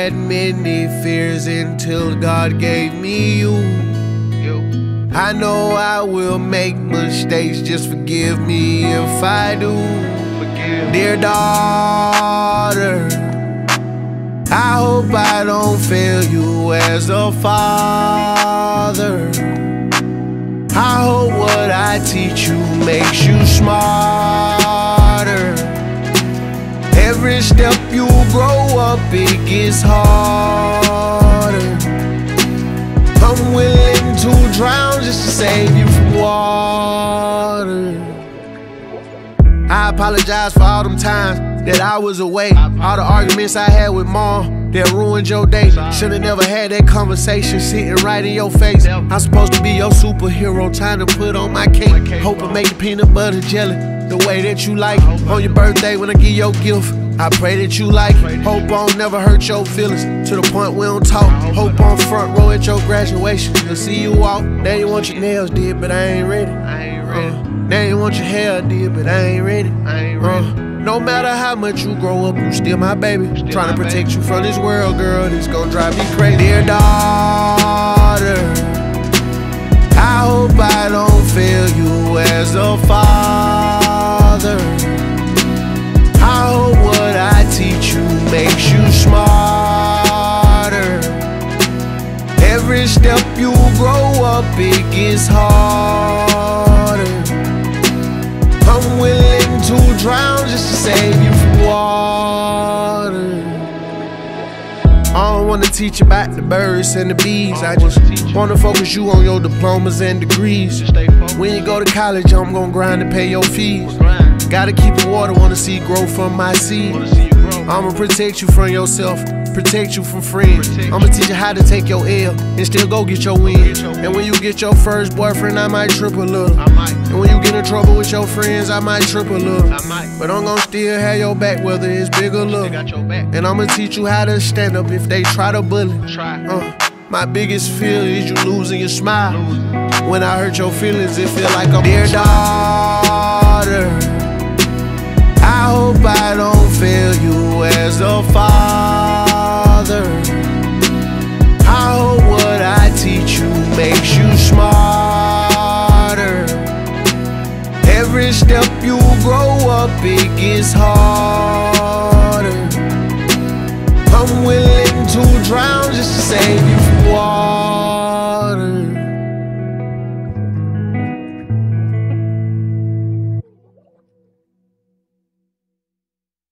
had many fears until God gave me you. I know I will make mistakes, just forgive me if I do. Dear daughter, I hope I don't fail you as a father. I hope what I teach you makes you smarter. Every step you grow up, it gets harder. I'm willing to drown just to save you from water. I apologize for all them times that I was away, all the arguments I had with mom that ruined your day. Should've never had that conversation sitting right in your face. I'm supposed to be your superhero, trying to put on my cape. Hope I make the peanut butter jelly the way that you like. On your birthday when I give your gift, I pray that you like it. Hope I don't never hurt your feelings to the point we don't talk. Hope on front row at your graduation to see you walk. Now you want your nails did, but I ain't ready. Now you want your hair did, but I ain't ready. No matter how much you grow up, you still my baby. Trying to protect you from this world, girl, this gon' drive me crazy. Dear daughter, I hope I don't fail you as a father. I hope what I teach you makes you smarter. Every step you grow up, it gets harder. I'm willing to drown just to save you from water. I don't wanna teach about the birds and the bees. I just wanna focus you on your diplomas and degrees. When you go to college, I'm gonna grind to pay your fees. Gotta keep the water, wanna see growth from my seed. I'ma protect you from yourself, protect you from friends. I'ma teach you how to take your L and still go get your win. And when you get your first boyfriend, I might trip a little. And when you get in trouble with your friends, I might trip a little. But I'm gon' still have your back, whether it's big or little. And I'ma teach you how to stand up if they try to bully. My biggest fear is you losing your smile. When I hurt your feelings, it feel like I'm dear daughter, I hope I don't fail you as a father. I hope what I teach you makes you smarter. Every step you grow up, it gets harder. I'm willing to drown just to save you from water.